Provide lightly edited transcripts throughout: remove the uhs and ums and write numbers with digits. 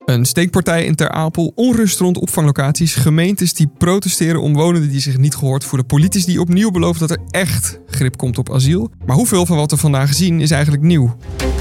Een steekpartij in Ter Apel, onrust rond opvanglocaties, gemeentes die protesteren, omwonenden die zich niet gehoord voelen, politici die opnieuw beloven dat er echt grip komt op asiel. Maar hoeveel van wat we vandaag zien is eigenlijk nieuw?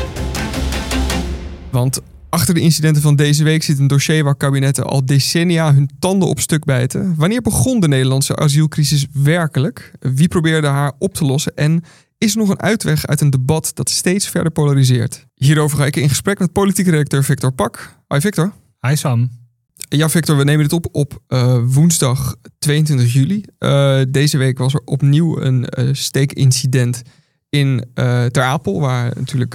Want achter de incidenten van deze week zit een dossier waar kabinetten al decennia hun tanden op stuk bijten. Wanneer begon de Nederlandse asielcrisis werkelijk? Wie probeerde haar op te lossen? En is er nog een uitweg uit een debat dat steeds verder polariseert? Hierover ga ik in gesprek met politiek redacteur Victor Pak. Hoi Victor. Hi Sam. Ja Victor, we nemen dit op woensdag 22 juli. Deze week was er opnieuw een steekincident in Ter Apel, waar natuurlijk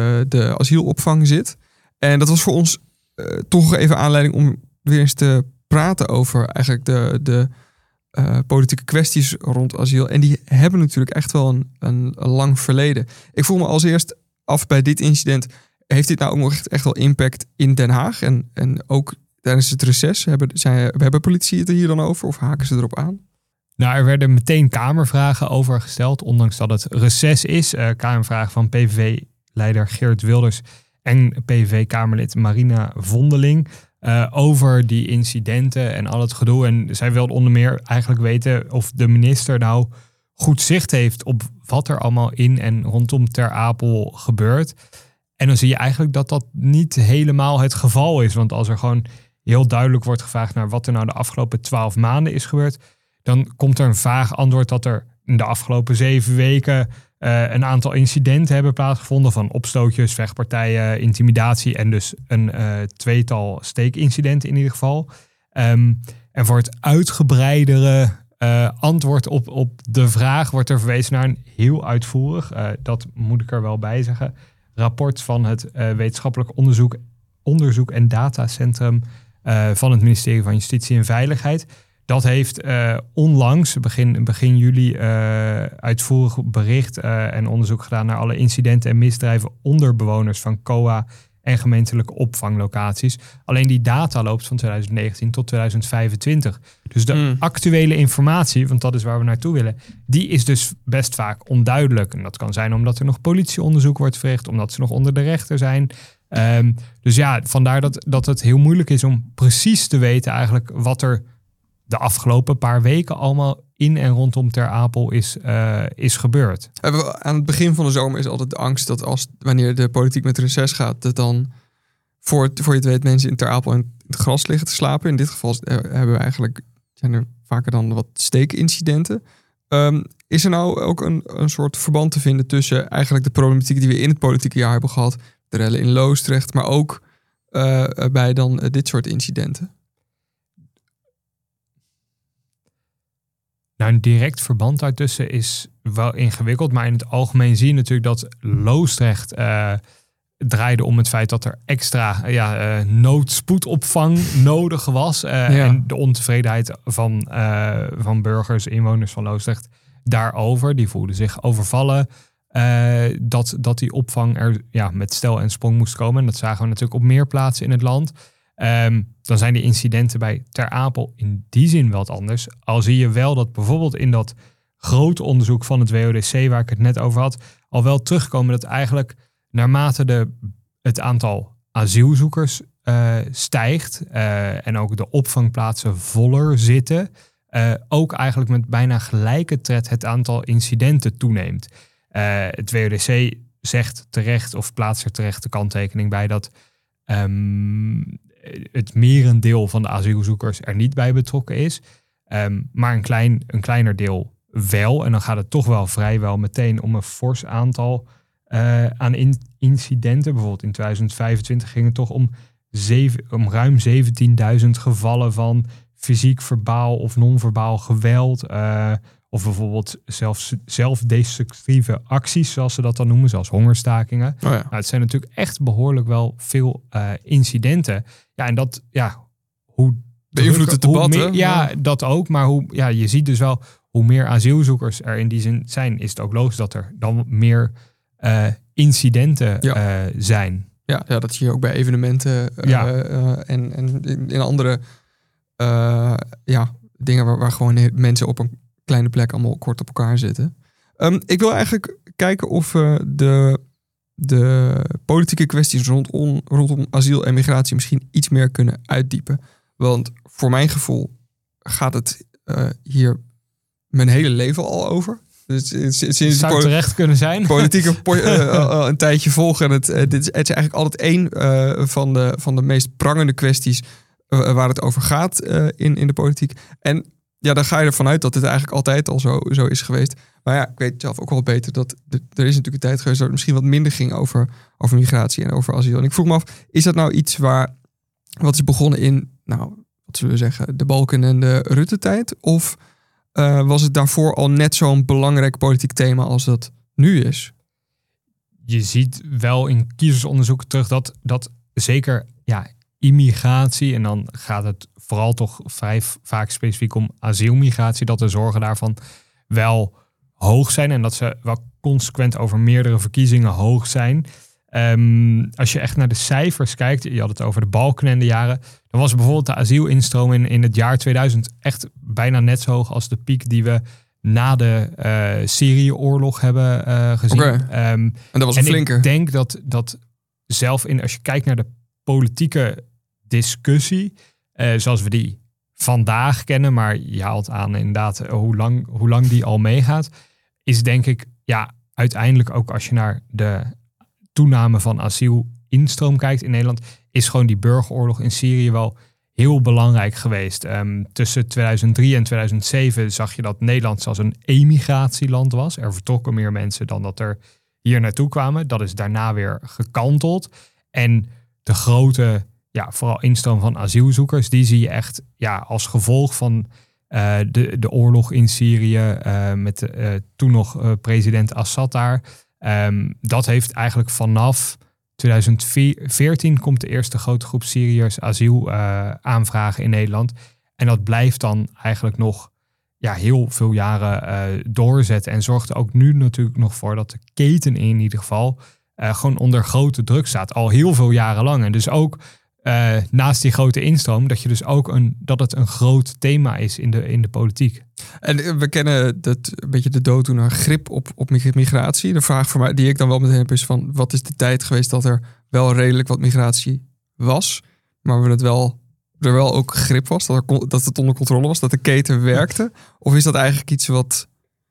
de asielopvang zit. En dat was voor ons toch even aanleiding om weer eens te praten over eigenlijk de politieke kwesties rond asiel. En die hebben natuurlijk echt wel een lang verleden. Ik vroeg me als eerst af bij dit incident, heeft dit nou ook nog echt wel impact in Den Haag? En ook tijdens het reces, hebben politici het er hier dan over of haken ze erop aan? Nou, er werden meteen Kamervragen over gesteld, ondanks dat het reces is. Kamervragen van PVV-leider Geert Wilders en PVV-Kamerlid Marina Vondeling over die incidenten en al het gedoe. En zij wilde onder meer eigenlijk weten of de minister nou goed zicht heeft op wat er allemaal in en rondom Ter Apel gebeurt. En dan zie je eigenlijk dat dat niet helemaal het geval is. Want als er gewoon heel duidelijk wordt gevraagd naar wat er nou de afgelopen 12 maanden is gebeurd, dan komt er een vaag antwoord dat er in de afgelopen 7 weken een aantal incidenten hebben plaatsgevonden van opstootjes, vechtpartijen, intimidatie en dus een tweetal steekincidenten in ieder geval. En voor het uitgebreidere antwoord op de vraag wordt er verwezen naar een heel uitvoerig, dat moet ik er wel bij zeggen, rapport van het wetenschappelijk onderzoek en datacentrum van het ministerie van Justitie en Veiligheid. Dat heeft onlangs, begin juli, uitvoerig bericht en onderzoek gedaan naar alle incidenten en misdrijven onder bewoners van COA en gemeentelijke opvanglocaties. Alleen die data loopt van 2019 tot 2025. Dus de actuele informatie, want dat is waar we naartoe willen, die is dus best vaak onduidelijk. En dat kan zijn omdat er nog politieonderzoek wordt verricht, omdat ze nog onder de rechter zijn. Dus ja, vandaar dat het heel moeilijk is om precies te weten eigenlijk wat er de afgelopen paar weken allemaal in en rondom Ter Apel is gebeurd. Aan het begin van de zomer is altijd de angst dat wanneer de politiek met reces gaat, dat dan voor je het weet mensen in Ter Apel in het gras liggen te slapen. In dit geval zijn er vaker dan wat steekincidenten. Is er nou ook een soort verband te vinden tussen eigenlijk de problematiek die we in het politieke jaar hebben gehad, de rellen in Loosdrecht, maar ook bij dan dit soort incidenten? Nou, een direct verband daartussen is wel ingewikkeld. Maar in het algemeen zie je natuurlijk dat Loosdrecht draaide om het feit dat er extra noodspoedopvang nodig was. En de ontevredenheid van burgers, inwoners van Loosdrecht daarover. Die voelden zich overvallen. Dat die opvang er met stel en sprong moest komen. En dat zagen we natuurlijk op meer plaatsen in het land. Dan zijn de incidenten bij Ter Apel in die zin wat anders. Al zie je wel dat bijvoorbeeld in dat grote onderzoek van het WODC, waar ik het net over had, al wel terugkomen dat eigenlijk naarmate het aantal asielzoekers stijgt en ook de opvangplaatsen voller zitten, ook eigenlijk met bijna gelijke tred het aantal incidenten toeneemt. Het WODC zegt terecht of plaatst er terecht de kanttekening bij dat het merendeel van de asielzoekers er niet bij betrokken is. Maar een kleiner deel wel. En dan gaat het toch wel vrijwel meteen om een fors aantal aan incidenten. Bijvoorbeeld in 2025 ging het toch om ruim 17.000 gevallen van fysiek, verbaal of non-verbaal geweld. Of bijvoorbeeld zelfdestructieve acties, zoals ze dat dan noemen, zoals hongerstakingen. Oh ja. Nou, het zijn natuurlijk echt behoorlijk wel veel incidenten. Ja, en dat, hoe beïnvloedt het debat, hè? Ja, dat ook. Maar je ziet dus wel, hoe meer asielzoekers er in die zin zijn, is het ook logisch dat er dan meer incidenten zijn. Ja, dat zie je ook bij evenementen en in andere dingen waar gewoon mensen op een kleine plek allemaal kort op elkaar zitten. Ik wil eigenlijk kijken of we de politieke kwesties rondom asiel en migratie misschien iets meer kunnen uitdiepen. Want voor mijn gevoel gaat het hier mijn hele leven al over. Dus sinds zou terecht kunnen zijn. Politieke een tijdje volgen. Het is eigenlijk altijd één van de meest prangende kwesties waar het over gaat in de politiek. En ja, dan ga je ervan uit dat dit eigenlijk altijd al zo is geweest. Maar ja, ik weet zelf ook wel beter dat er is natuurlijk een tijd geweest dat het misschien wat minder ging over migratie en over asiel. En ik vroeg me af, is dat nou iets wat is begonnen in, nou, wat zullen we zeggen, de Balken en de Rutte-tijd? Of was het daarvoor al net zo'n belangrijk politiek thema als dat nu is? Je ziet wel in kiezersonderzoeken terug dat zeker immigratie, en dan gaat het vooral toch vrij vaak specifiek om asielmigratie, dat de zorgen daarvan wel hoog zijn en dat ze wel consequent over meerdere verkiezingen hoog zijn. Als je echt naar de cijfers kijkt, je had het over de Balken en de jaren, dan was bijvoorbeeld de asielinstroom in het jaar 2000 echt bijna net zo hoog als de piek die we na de Syrië-oorlog hebben gezien. Okay. En dat was een flinke. Ik denk dat zelf als je kijkt naar de politieke discussie, zoals we die vandaag kennen, maar je haalt aan inderdaad hoe lang die al meegaat, is denk ik, uiteindelijk ook als je naar de toename van asielinstroom kijkt in Nederland, is gewoon die burgeroorlog in Syrië wel heel belangrijk geweest. Tussen 2003 en 2007 zag je dat Nederland zelfs een emigratieland was. Er vertrokken meer mensen dan dat er hier naartoe kwamen. Dat is daarna weer gekanteld. En de grote, vooral instroom van asielzoekers, die zie je echt als gevolg van de oorlog in Syrië met toen nog president Assad daar. Dat heeft eigenlijk vanaf 2014 komt de eerste grote groep Syriërs asiel aanvragen in Nederland. En dat blijft dan eigenlijk nog heel veel jaren doorzetten. En zorgt er ook nu natuurlijk nog voor dat de keten in ieder geval gewoon onder grote druk staat. Al heel veel jaren lang. En dus ook naast die grote instroom, dat je dus ook dat het een groot thema is in de politiek. En we kennen een beetje de dooddoener grip op migratie. De vraag voor mij die ik dan wel meteen heb is van, wat is de tijd geweest dat er wel redelijk wat migratie was, maar er wel ook grip was, dat het onder controle was, dat de keten werkte? Of is dat eigenlijk iets wat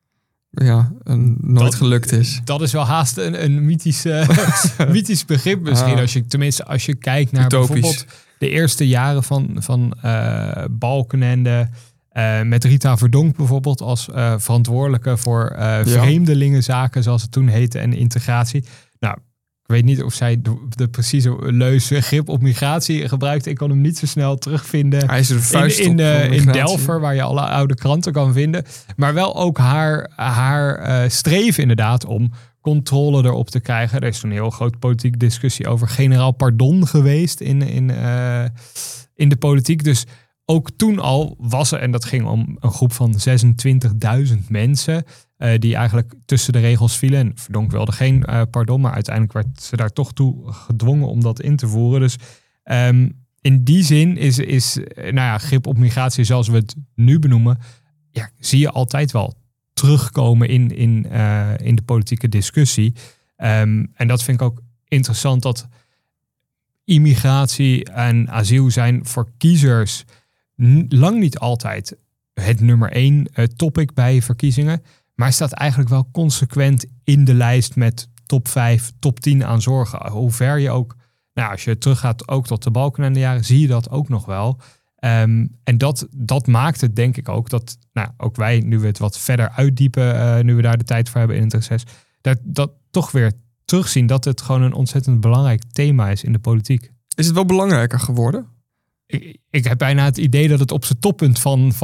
nooit gelukt is? Dat is wel haast een mythisch begrip misschien. Als je kijkt naar bijvoorbeeld de eerste jaren van Balkenende, met Rita Verdonk bijvoorbeeld als verantwoordelijke voor vreemdelingenzaken, zoals het toen heette, en integratie. Nou, ik weet niet of zij de precieze leuze grip op migratie gebruikte. Ik kon hem niet zo snel terugvinden. Hij is er vuist in Delver, waar je alle oude kranten kan vinden. Maar wel ook haar streven inderdaad om controle erop te krijgen. Er is toen een heel groot politieke discussie over generaal pardon geweest in de politiek. Dus ook toen al was er, en dat ging om een groep van 26.000 mensen, die eigenlijk tussen de regels vielen. En Verdonk wilde geen pardon, maar uiteindelijk werd ze daar toch toe gedwongen om dat in te voeren. Dus in die zin is grip op migratie, zoals we het nu benoemen, zie je altijd wel terugkomen in de politieke discussie. En dat vind ik ook interessant, dat immigratie en asiel zijn voor kiezers lang niet altijd het nummer 1 topic bij verkiezingen. Maar staat eigenlijk wel consequent in de lijst met top 5, top 10 aan zorgen. Hoe ver je ook, als je teruggaat ook tot de Balken en de jaren, zie je dat ook nog wel. En dat maakt het denk ik ook dat, ook wij, nu we het wat verder uitdiepen, nu we daar de tijd voor hebben in het reces, dat toch weer terugzien dat het gewoon een ontzettend belangrijk thema is in de politiek. Is het wel belangrijker geworden? Ik heb bijna het idee dat het op zijn toppunt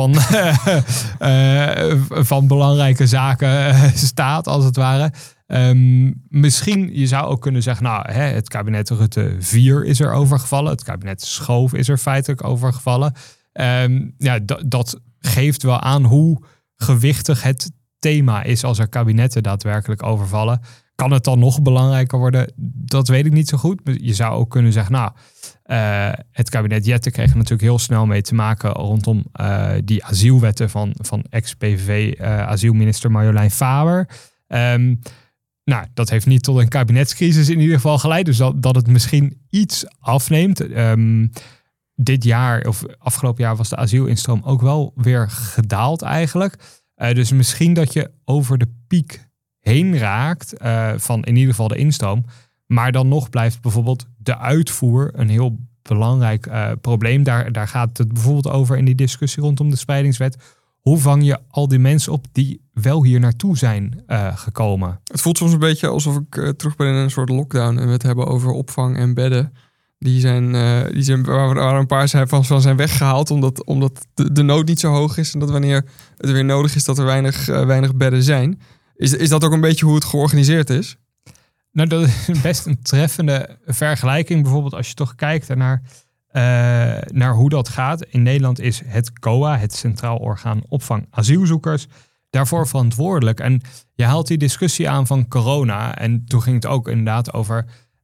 van belangrijke zaken staat, als het ware. Misschien, je zou ook kunnen zeggen, het kabinet Rutte 4 is er overgevallen. Het kabinet Schoof is er feitelijk overgevallen. Dat geeft wel aan hoe gewichtig het thema is als er kabinetten daadwerkelijk overvallen. Kan het dan nog belangrijker worden? Dat weet ik niet zo goed. Je zou ook kunnen zeggen, het kabinet Jette kreeg er natuurlijk heel snel mee te maken rondom die asielwetten van ex-PVV asielminister Marjolein Faber. Nou, dat heeft niet tot een kabinetscrisis in ieder geval geleid. Dus dat het misschien iets afneemt. Dit jaar of afgelopen jaar was de asielinstroom ook wel weer gedaald eigenlijk. Dus misschien dat je over de piek heen raakt van in ieder geval de instroom. Maar dan nog blijft bijvoorbeeld de uitvoer een heel belangrijk probleem. Daar gaat het bijvoorbeeld over in die discussie rondom de spreidingswet. Hoe vang je al die mensen op die wel hier naartoe zijn gekomen? Het voelt soms een beetje alsof ik terug ben in een soort lockdown. En we het hebben over opvang en bedden. Die zijn waar een paar van zijn weggehaald. Omdat de nood niet zo hoog is. En dat wanneer het weer nodig is dat er weinig bedden zijn. Is dat ook een beetje hoe het georganiseerd is? Nou, dat is best een treffende vergelijking. Bijvoorbeeld als je toch kijkt naar hoe dat gaat. In Nederland is het COA, het Centraal Orgaan Opvang Asielzoekers, daarvoor verantwoordelijk. En je haalt die discussie aan van corona. En toen ging het ook inderdaad over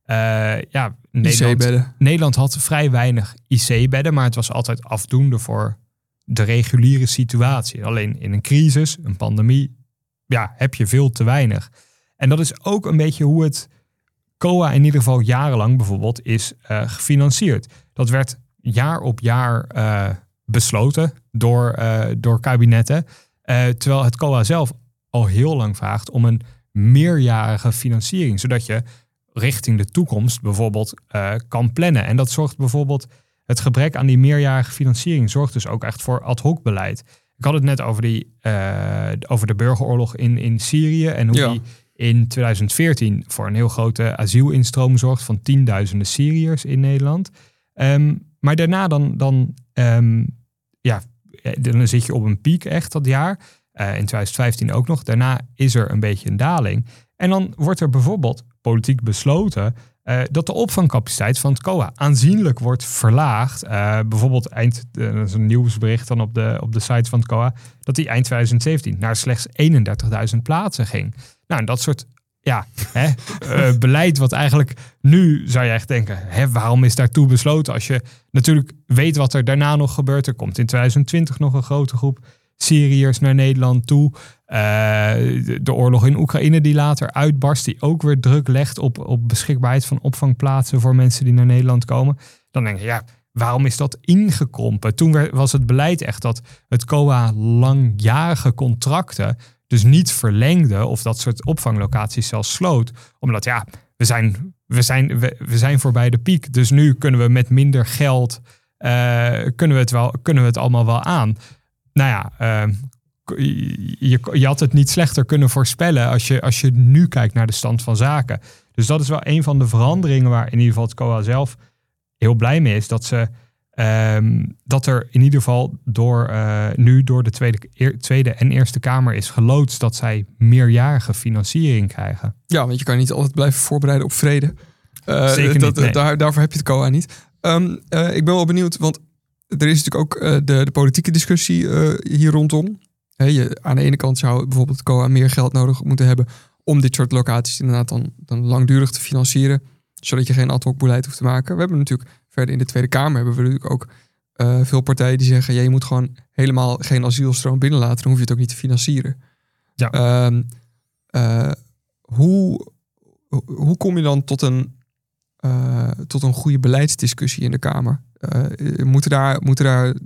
Nederland had vrij weinig IC-bedden, maar het was altijd afdoende voor de reguliere situatie. Alleen in een crisis, een pandemie, heb je veel te weinig. En dat is ook een beetje hoe het COA in ieder geval jarenlang bijvoorbeeld is gefinancierd. Dat werd jaar op jaar besloten door kabinetten. Terwijl het COA zelf al heel lang vraagt om een meerjarige financiering. Zodat je richting de toekomst bijvoorbeeld kan plannen. En dat zorgt bijvoorbeeld, het gebrek aan die meerjarige financiering zorgt dus ook echt voor ad hoc beleid. Ik had het net over de burgeroorlog in Syrië en hoe die in 2014 voor een heel grote asielinstroom zorgt van tienduizenden Syriërs in Nederland. Maar daarna dan zit je op een piek echt dat jaar. In 2015 ook nog. Daarna is er een beetje een daling. En dan wordt er bijvoorbeeld politiek besloten dat de opvangcapaciteit van het COA aanzienlijk wordt verlaagd. Bijvoorbeeld dat is een nieuwsbericht dan op de site van het COA, dat die eind 2017 naar slechts 31.000 plaatsen ging. Nou, en dat soort beleid wat eigenlijk nu zou je echt denken, waarom is daartoe besloten? Als je natuurlijk weet wat er daarna nog gebeurt. Er komt in 2020 nog een grote groep Syriërs naar Nederland toe. De oorlog in Oekraïne die later uitbarst, die ook weer druk legt op beschikbaarheid van opvangplaatsen voor mensen die naar Nederland komen. Dan denk je, waarom is dat ingekrompen? Toen was het beleid echt dat het COA langjarige contracten dus niet verlengde of dat soort opvanglocaties zelfs sloot. Omdat we zijn voorbij de piek. Dus nu kunnen we met minder geld kunnen we het allemaal wel aan. Nou ja, je had het niet slechter kunnen voorspellen als je nu kijkt naar de stand van zaken. Dus dat is wel een van de veranderingen waar in ieder geval het COA zelf heel blij mee is. Dat er in ieder geval nu door de Tweede en Eerste Kamer is geloodst dat zij meerjarige financiering krijgen. Ja, want je kan niet altijd blijven voorbereiden op vrede. Zeker niet, nee. Daarvoor heb je het COA niet. Ik ben wel benieuwd, want er is natuurlijk ook de politieke discussie hier rondom. Aan de ene kant zou bijvoorbeeld het COA meer geld nodig moeten hebben om dit soort locaties inderdaad dan langdurig te financieren, zodat je geen ad hoc beleid hoeft te maken. We hebben natuurlijk verder in de Tweede Kamer hebben we natuurlijk ook veel partijen die zeggen, je moet gewoon helemaal geen asielstroom binnenlaten, dan hoef je het ook niet te financieren. Ja. Hoe kom je dan tot een goede beleidsdiscussie in de Kamer? Moeten daar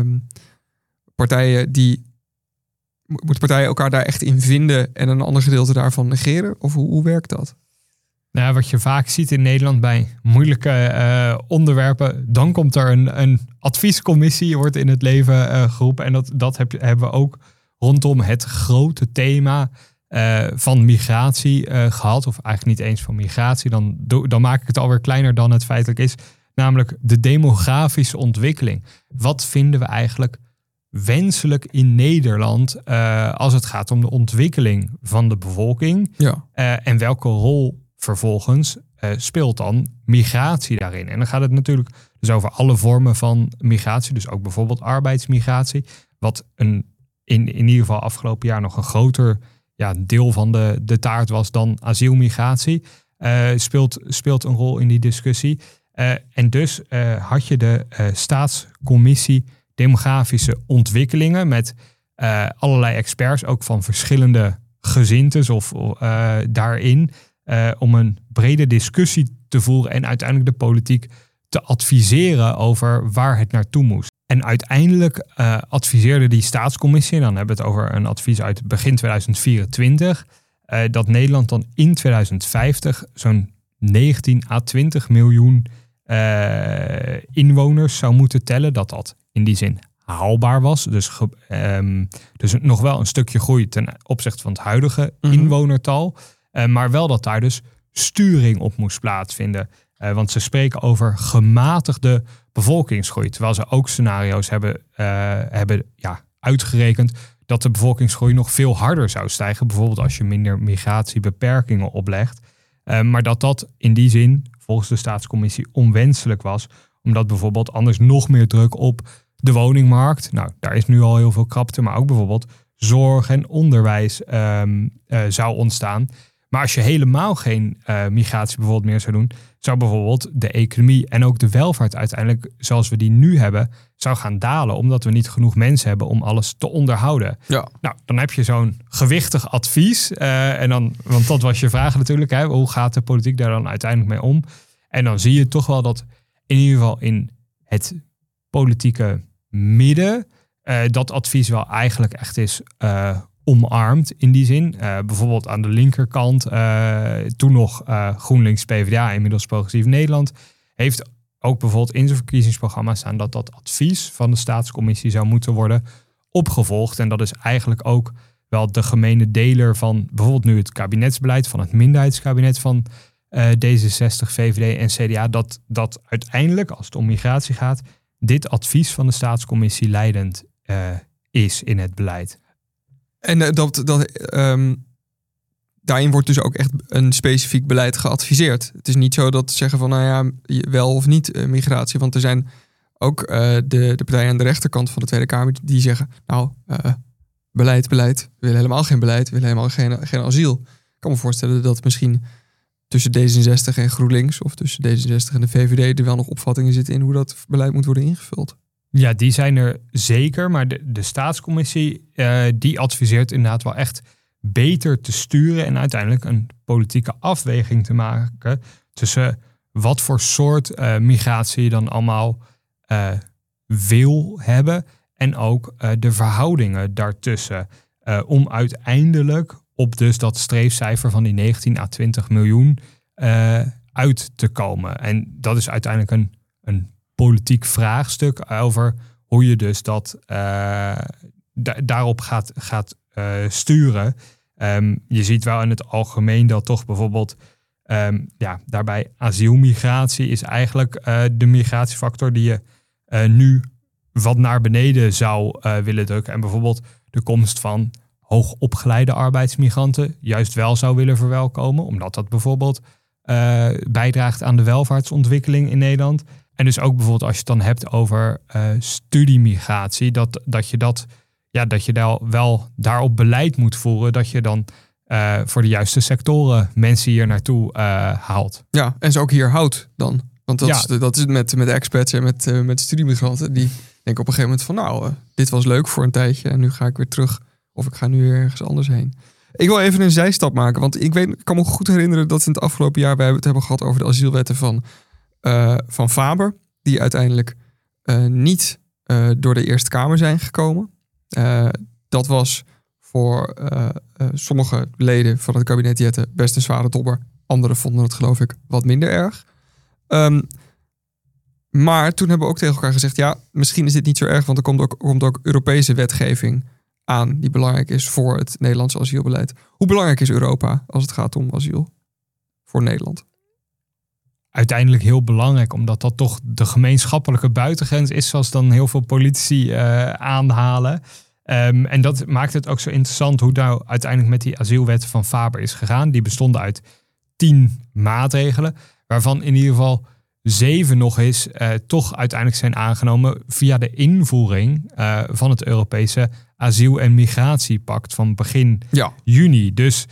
partijen elkaar daar echt in vinden en een ander gedeelte daarvan negeren? Of hoe werkt dat? Nou, wat je vaak ziet in Nederland bij moeilijke onderwerpen, dan komt er een adviescommissie, wordt in het leven geroepen. En dat hebben we ook rondom het grote thema van migratie gehad. Of eigenlijk niet eens van migratie. Dan maak ik het alweer kleiner dan het feitelijk is. Namelijk de demografische ontwikkeling. Wat vinden we eigenlijk wenselijk in Nederland als het gaat om de ontwikkeling van de bevolking? Ja. En welke rol vervolgens speelt dan migratie daarin? En dan gaat het natuurlijk dus over alle vormen van migratie. Dus ook bijvoorbeeld arbeidsmigratie. Wat in ieder geval afgelopen jaar nog een groter deel van de taart was dan asielmigratie. Speelt een rol in die discussie. En dus had je de staatscommissie demografische ontwikkelingen met allerlei experts, ook van verschillende gezind is of daarin om een brede discussie te voeren en uiteindelijk de politiek te adviseren over waar het naartoe moest. En uiteindelijk adviseerde die staatscommissie, dan hebben we het over een advies uit begin 2024, dat Nederland dan in 2050 zo'n 19 à 20 miljoen inwoners zou moeten tellen. Dat in die zin haalbaar was. Dus nog wel een stukje groei ten opzichte van het huidige inwonertal. Maar wel dat daar dus sturing op moest plaatsvinden. Want ze spreken over gematigde bevolkingsgroei. Terwijl ze ook scenario's hebben uitgerekend dat de bevolkingsgroei nog veel harder zou stijgen. Bijvoorbeeld als je minder migratiebeperkingen oplegt. Maar dat in die zin, volgens de staatscommissie, onwenselijk was. Omdat bijvoorbeeld anders nog meer druk op de woningmarkt. Nou, daar is nu al heel veel krapte. Maar ook bijvoorbeeld zorg en onderwijs zou ontstaan. Maar als je helemaal geen migratie bijvoorbeeld meer zou doen, zou bijvoorbeeld de economie en ook de welvaart uiteindelijk, zoals we die nu hebben, zou gaan dalen. Omdat we niet genoeg mensen hebben om alles te onderhouden. Ja. Nou, dan heb je zo'n gewichtig advies. Want dat was je vraag natuurlijk. Hè, hoe gaat de politiek daar dan uiteindelijk mee om? En dan zie je toch wel dat in ieder geval in het politieke midden dat advies wel eigenlijk echt is omarmd in die zin. Bijvoorbeeld aan de linkerkant, toen nog GroenLinks PvdA, inmiddels Progressief Nederland, heeft ook bijvoorbeeld in zijn verkiezingsprogramma staan dat advies van de staatscommissie zou moeten worden opgevolgd. En dat is eigenlijk ook wel de gemene deler van bijvoorbeeld nu het kabinetsbeleid, van het minderheidskabinet van D66, VVD en CDA, dat uiteindelijk, als het om migratie gaat, dit advies van de staatscommissie leidend is in het beleid. En daarin wordt dus ook echt een specifiek beleid geadviseerd. Het is niet zo dat ze zeggen van wel of niet migratie. Want er zijn ook de partijen aan de rechterkant van de Tweede Kamer die zeggen, beleid. We willen helemaal geen beleid. We willen helemaal geen asiel. Ik kan me voorstellen dat misschien tussen D66 en GroenLinks of tussen D66 en de VVD er wel nog opvattingen zitten in hoe dat beleid moet worden ingevuld. Ja, die zijn er zeker. Maar de staatscommissie die adviseert inderdaad wel echt beter te sturen en uiteindelijk een politieke afweging te maken tussen wat voor soort migratie je dan allemaal wil hebben en ook de verhoudingen daartussen. Om uiteindelijk op dus dat streefcijfer van die 19 à 20 miljoen uit te komen. En dat is uiteindelijk een politiek vraagstuk over hoe je dus dat daarop gaat sturen. Je ziet wel in het algemeen dat toch bijvoorbeeld daarbij asielmigratie is eigenlijk de migratiefactor die je nu wat naar beneden zou willen drukken. En bijvoorbeeld de komst van hoogopgeleide arbeidsmigranten juist wel zou willen verwelkomen. Omdat dat bijvoorbeeld bijdraagt aan de welvaartsontwikkeling in Nederland. En dus ook bijvoorbeeld als je het dan hebt over studiemigratie, dat je daar wel daarop beleid moet voeren, dat je dan voor de juiste sectoren mensen hier naartoe haalt. Ja, en ze ook hier houdt dan. Want dat is met expats en met studiemigranten. Die denken op een gegeven moment van dit was leuk voor een tijdje en nu ga ik weer terug. Of ik ga nu weer ergens anders heen. Ik wil even een zijstap maken. Want ik kan me goed herinneren dat in het afgelopen jaar wij het hebben gehad over de asielwetten van Faber. Die uiteindelijk niet door de Eerste Kamer zijn gekomen. Dat was voor sommige leden van het kabinet Jette best een zware dobber. Anderen vonden het geloof ik wat minder erg. Maar toen hebben we ook tegen elkaar gezegd, misschien is dit niet zo erg, want er komt ook Europese wetgeving aan die belangrijk is voor het Nederlandse asielbeleid. Hoe belangrijk is Europa als het gaat om asiel voor Nederland? Uiteindelijk heel belangrijk, omdat dat toch de gemeenschappelijke buitengrens is, zoals dan heel veel politici aanhalen. En dat maakt het ook zo interessant hoe nou uiteindelijk met die asielwetten van Faber is gegaan. Die bestonden uit 10 maatregelen, waarvan in ieder geval 7 nog eens toch uiteindelijk zijn aangenomen via de invoering van het Europese asiel- en migratiepact van begin juni. Dus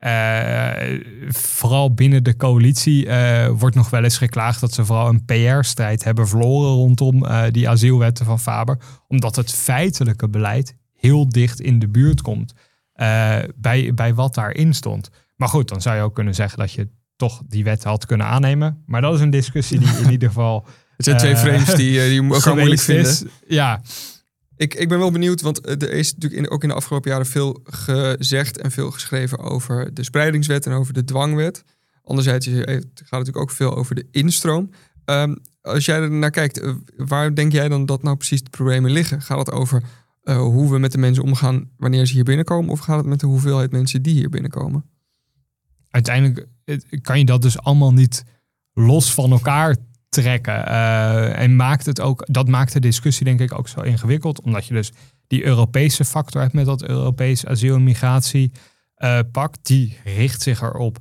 vooral binnen de coalitie wordt nog wel eens geklaagd dat ze vooral een PR-strijd hebben verloren rondom die asielwetten van Faber. Omdat het feitelijke beleid heel dicht in de buurt komt bij wat daarin stond. Maar goed, dan zou je ook kunnen zeggen dat je toch die wet had kunnen aannemen. Maar dat is een discussie die in ieder geval... Het zijn twee frames die elkaar moeilijk vinden. Ja. Ik ben wel benieuwd, want er is natuurlijk ook in de afgelopen jaren veel gezegd en veel geschreven over de spreidingswet en over de dwangwet. Anderzijds gaat het natuurlijk ook veel over de instroom. Als jij er naar kijkt, waar denk jij dan dat nou precies de problemen liggen? Gaat het over hoe we met de mensen omgaan wanneer ze hier binnenkomen? Of gaat het met de hoeveelheid mensen die hier binnenkomen? Uiteindelijk kan je dat dus allemaal niet los van elkaar trekken. En dat maakt de discussie denk ik ook zo ingewikkeld. Omdat je dus die Europese factor hebt met dat Europees asiel- en migratiepact. Die richt zich erop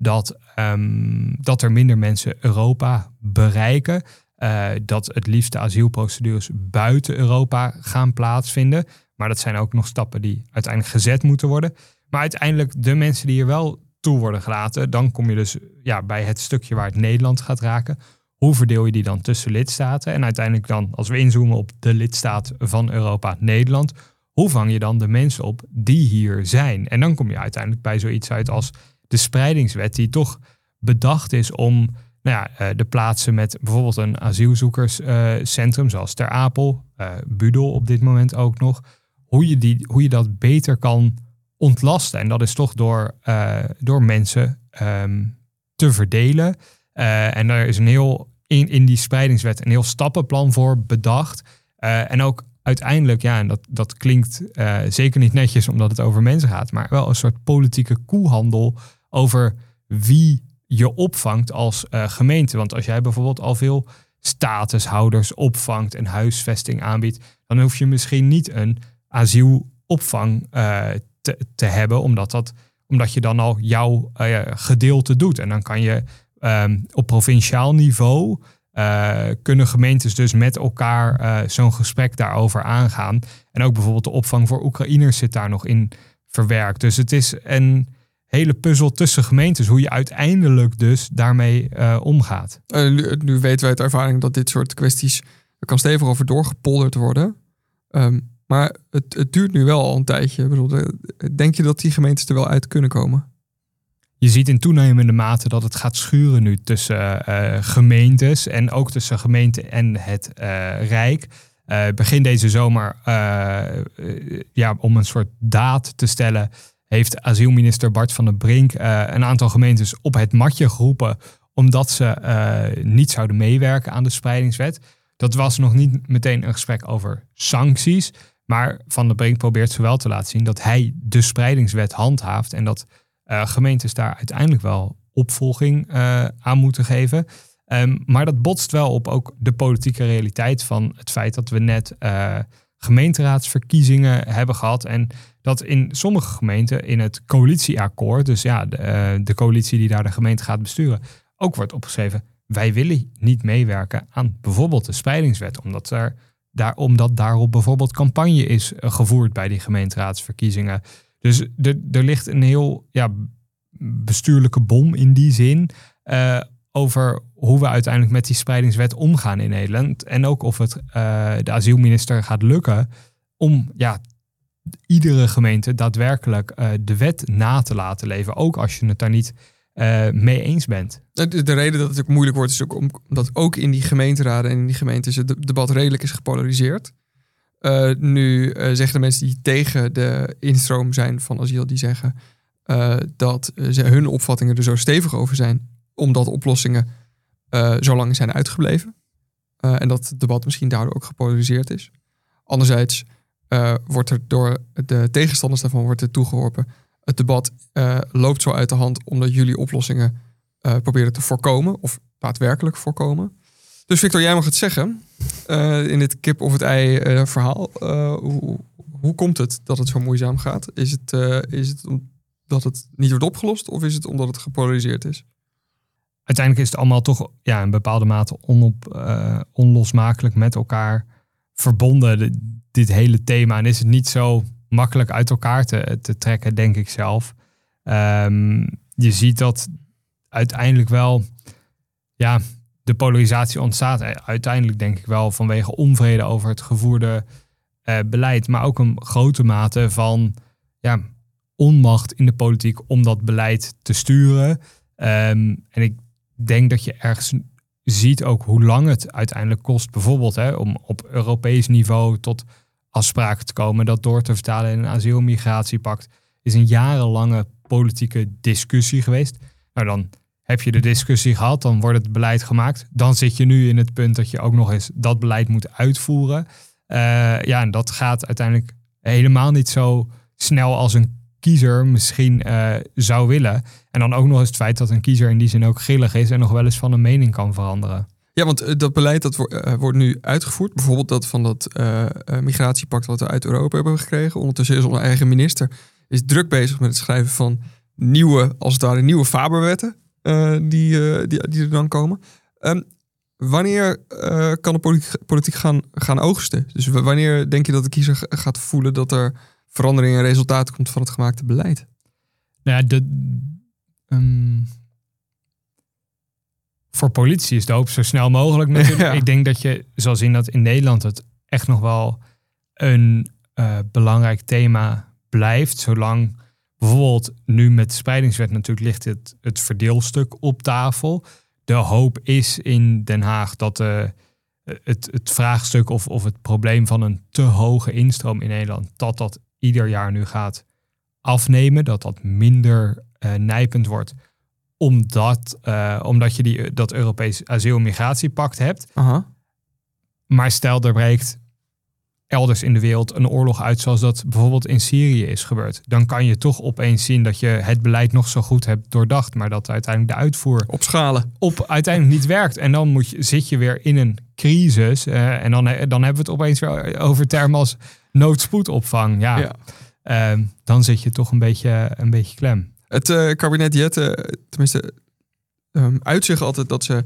dat er minder mensen Europa bereiken. Dat het liefst de asielprocedures buiten Europa gaan plaatsvinden. Maar dat zijn ook nog stappen die uiteindelijk gezet moeten worden. Maar uiteindelijk de mensen die hier wel toe worden gelaten, dan kom je dus bij het stukje waar het Nederland gaat raken. Hoe verdeel je die dan tussen lidstaten? En uiteindelijk dan, als we inzoomen op de lidstaat van Europa, Nederland, hoe vang je dan de mensen op die hier zijn? En dan kom je uiteindelijk bij zoiets uit als de spreidingswet, die toch bedacht is om de plaatsen met bijvoorbeeld een asielzoekerscentrum, zoals Ter Apel, Budel op dit moment ook nog, hoe je dat beter kan ontlasten. En dat is toch door mensen te verdelen. En er is in die spreidingswet een heel stappenplan voor bedacht. En ook uiteindelijk, en dat klinkt zeker niet netjes omdat het over mensen gaat, maar wel een soort politieke koehandel over wie je opvangt als gemeente. Want als jij bijvoorbeeld al veel statushouders opvangt en huisvesting aanbiedt, dan hoef je misschien niet een asielopvang te hebben, omdat je dan al jouw gedeelte doet. En dan kan je op provinciaal niveau kunnen gemeentes dus met elkaar zo'n gesprek daarover aangaan. En ook bijvoorbeeld de opvang voor Oekraïners zit daar nog in verwerkt. Dus het is een hele puzzel tussen gemeentes, hoe je uiteindelijk dus daarmee omgaat. Nu weten wij uit ervaring dat dit soort kwesties, er kan stevig over doorgepolderd worden. Maar het duurt nu wel al een tijdje. Ik bedoel, denk je dat die gemeentes er wel uit kunnen komen? Je ziet in toenemende mate dat het gaat schuren nu tussen gemeentes en ook tussen gemeente en het Rijk. Begin deze zomer, om een soort daad te stellen, heeft asielminister Bart van der Brink een aantal gemeentes op het matje geroepen omdat ze niet zouden meewerken aan de spreidingswet. Dat was nog niet meteen een gesprek over sancties, maar Van der Brink probeert zowel te laten zien dat hij de spreidingswet handhaaft en dat gemeentes daar uiteindelijk wel opvolging aan moeten geven. Maar dat botst wel op ook de politieke realiteit van het feit dat we net gemeenteraadsverkiezingen hebben gehad. En dat in sommige gemeenten in het coalitieakkoord, dus de coalitie die daar de gemeente gaat besturen, ook wordt opgeschreven: wij willen niet meewerken aan bijvoorbeeld de spreidingswet, omdat daarop bijvoorbeeld campagne is gevoerd bij die gemeenteraadsverkiezingen. Dus er ligt een heel bestuurlijke bom in die zin over hoe we uiteindelijk met die spreidingswet omgaan in Nederland. En ook of het de asielminister gaat lukken om iedere gemeente daadwerkelijk de wet na te laten leven. Ook als je het daar niet mee eens bent. De reden dat het ook moeilijk wordt is ook omdat ook in die gemeenteraden en in die gemeentes het debat redelijk is gepolariseerd. Nu zeggen de mensen die tegen de instroom zijn van asiel, die zeggen dat hun opvattingen er zo stevig over zijn, omdat oplossingen zo lang zijn uitgebleven. En dat het debat misschien daardoor ook gepolariseerd is. Anderzijds wordt er door de tegenstanders daarvan wordt er toegeworpen: het debat loopt zo uit de hand omdat jullie oplossingen proberen te voorkomen of daadwerkelijk voorkomen. Dus Victor, jij mag het zeggen in dit kip of het ei verhaal. Hoe komt het dat het zo moeizaam gaat? Is het omdat het niet wordt opgelost of is het omdat het gepolariseerd is? Uiteindelijk is het allemaal toch in bepaalde mate onlosmakelijk met elkaar verbonden, dit hele thema. En is het niet zo makkelijk uit elkaar te trekken, denk ik zelf. Je ziet dat uiteindelijk wel de polarisatie ontstaat. Uiteindelijk denk ik wel vanwege onvrede over het gevoerde beleid. Maar ook een grote mate van onmacht in de politiek om dat beleid te sturen. En ik denk dat je ergens ziet ook hoe lang het uiteindelijk kost. Bijvoorbeeld om op Europees niveau tot afspraken te komen. Dat door te vertalen in een asiel- en migratiepact is een jarenlange politieke discussie geweest. Nou, dan heb je de discussie gehad, dan wordt het beleid gemaakt. Dan zit je nu in het punt dat je ook nog eens dat beleid moet uitvoeren. En dat gaat uiteindelijk helemaal niet zo snel als een kiezer misschien zou willen. En dan ook nog eens het feit dat een kiezer in die zin ook grillig is en nog wel eens van een mening kan veranderen. Ja, want dat beleid dat wordt nu uitgevoerd. Bijvoorbeeld dat van dat migratiepact wat we uit Europa hebben gekregen. Ondertussen is onze eigen minister is druk bezig met het schrijven van nieuwe Faber-wetten die er dan komen. Wanneer kan de politiek gaan oogsten? Dus wanneer denk je dat de kiezer gaat voelen dat er verandering en resultaat komt van het gemaakte beleid? Nou ja, voor politici is de hoop zo snel mogelijk natuurlijk. Ja. Ik denk dat je zal zien dat in Nederland het echt nog wel een belangrijk thema blijft. Zolang bijvoorbeeld nu met de spreidingswet natuurlijk ligt het verdeelstuk op tafel. De hoop is in Den Haag dat het vraagstuk of het probleem van een te hoge instroom in Nederland, dat ieder jaar nu gaat afnemen. Dat minder nijpend wordt. Omdat je dat Europees asiel- en migratiepact hebt. Aha. Maar stel er breekt elders in de wereld een oorlog uit zoals dat bijvoorbeeld in Syrië is gebeurd. Dan kan je toch opeens zien dat je het beleid nog zo goed hebt doordacht, maar dat uiteindelijk de uitvoer opschalen uiteindelijk niet werkt. En dan zit je weer in een crisis. En dan hebben we het opeens weer over termen als noodspoedopvang. Ja. Dan zit je toch een beetje klem. Het kabinet Jette, tenminste, uitzicht altijd dat ze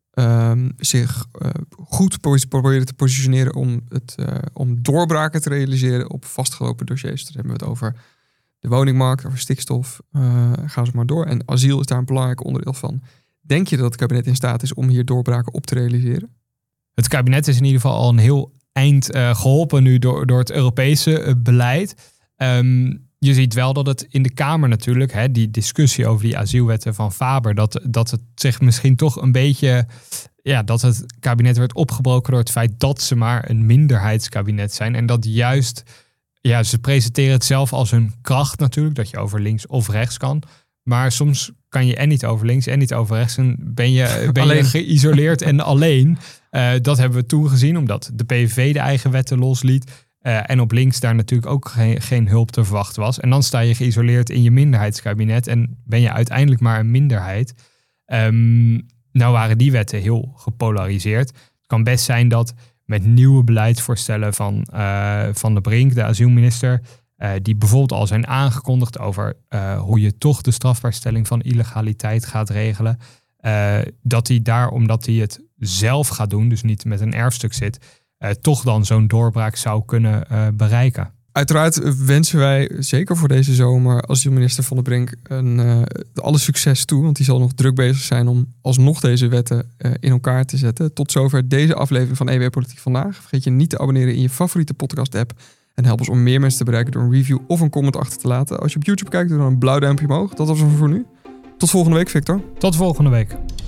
zich goed proberen te positioneren om doorbraken te realiseren op vastgelopen dossiers. Dan hebben we het over de woningmarkt, over stikstof. Gaan ze maar door. En asiel is daar een belangrijk onderdeel van. Denk je dat het kabinet in staat is om hier doorbraken op te realiseren? Het kabinet is in ieder geval al een heel eind geholpen nu door het Europese beleid. Je ziet wel dat het in de Kamer natuurlijk, die discussie over die asielwetten van Faber, dat het zich misschien toch een beetje, dat het kabinet werd opgebroken door het feit dat ze maar een minderheidskabinet zijn. En dat juist, ze presenteren het zelf als hun kracht natuurlijk, dat je over links of rechts kan. Maar soms kan je en niet over links en niet over rechts en ben je geïsoleerd en alleen. Dat hebben we toen gezien, omdat de PVV de eigen wetten losliet. En op links daar natuurlijk ook geen hulp te verwachten was. En dan sta je geïsoleerd in je minderheidskabinet en ben je uiteindelijk maar een minderheid. Nou waren die wetten heel gepolariseerd. Het kan best zijn dat met nieuwe beleidsvoorstellen van de Brink, de asielminister, die bijvoorbeeld al zijn aangekondigd over hoe je toch de strafbaarstelling van illegaliteit gaat regelen, dat hij daar, omdat hij het zelf gaat doen, dus niet met een erfstuk zit, toch dan zo'n doorbraak zou kunnen bereiken. Uiteraard wensen wij, zeker voor deze zomer, asielminister Van der Brink alle succes toe. Want die zal nog druk bezig zijn om alsnog deze wetten in elkaar te zetten. Tot zover deze aflevering van EW Politiek Vandaag. Vergeet je niet te abonneren in je favoriete podcast-app. En help ons om meer mensen te bereiken door een review of een comment achter te laten. Als je op YouTube kijkt, doe dan een blauw duimpje omhoog. Dat was het voor nu. Tot volgende week, Victor. Tot volgende week.